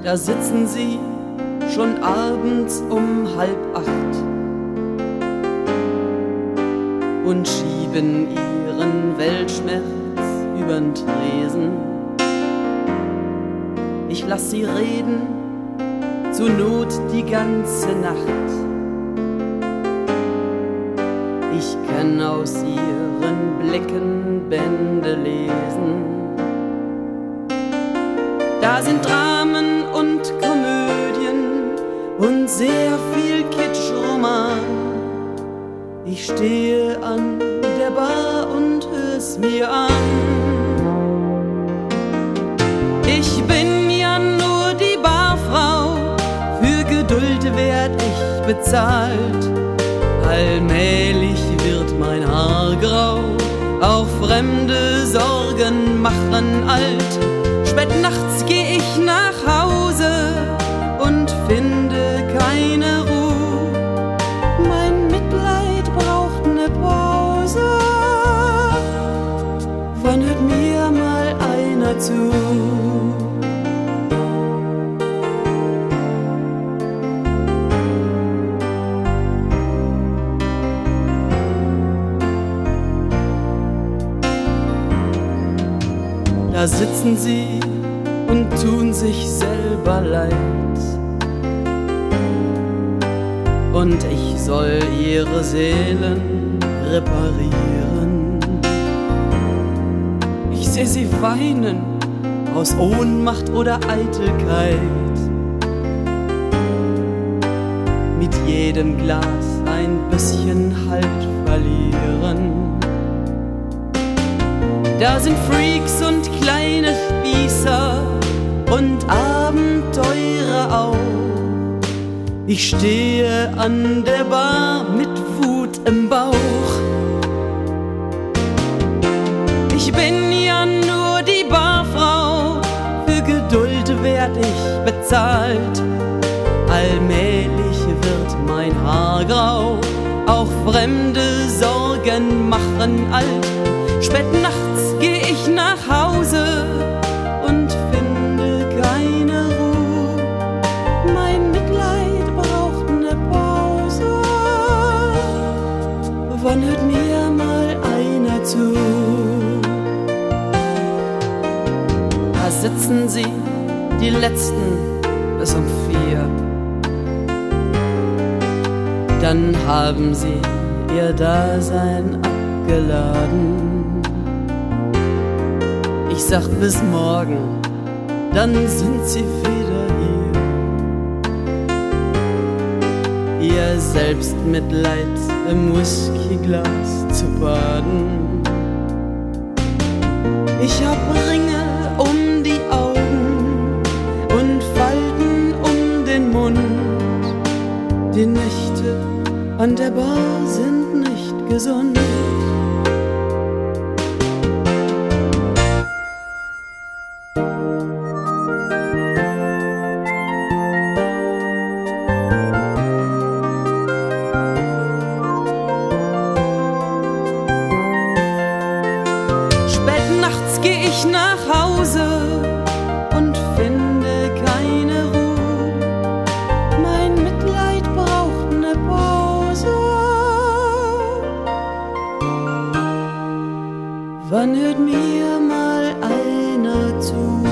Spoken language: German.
Da sitzen sie schon abends um 7:30 und schieben ihren Weltschmerz übern Tresen. Ich lass sie reden, zur Not die ganze Nacht. Ich kann aus ihren Blicken Bände lesen. Da sind Dramen und Komödien und sehr viel Kitschroman. Ich stehe an der Bar und hör's mir an. Ich bin ja nur die Barfrau, für Geduld werd ich bezahlt. Allmählich wird mein Haar grau, auch fremde Sorgen machen alt. Spät nachts geh ich nach Hause und finde keine Ruhe. Mein Mitleid braucht ne Pause. Wann hört mir mal einer zu? Da sitzen sie und tun sich selber leid. Und ich soll ihre Seelen reparieren. Ich seh sie weinen, aus Ohnmacht oder Eitelkeit. Mit jedem Glas ein bisschen Halt verlieren. Da sind Freaks und kleine Spießer und Abenteurer auch. Ich stehe an der Bar mit Wut im Bauch. Ich bin ja nur die Barfrau, für Geduld werd ich bezahlt. Allmählich wird mein Haar grau, auch fremde Sorgen machen alt. Spät nachts geh ich nach Hause und finde keine Ruhe. Mein Mitleid braucht ne Pause. Wann hört mir mal einer zu? Da sitzen sie, die Letzten, bis um 4. Dann haben sie ihr Dasein abgeladen. Ich sag bis morgen, dann sind sie wieder hier. Ihr Selbstmitleid im Whiskyglas zu baden. Ich hab Ringe um die Augen und Falten um den Mund. Die Nächte an der Bar sind nicht gesund. Geh ich nach Hause und finde keine Ruhe. Mein Mitleid braucht ne Pause. Wann hört mir mal einer zu?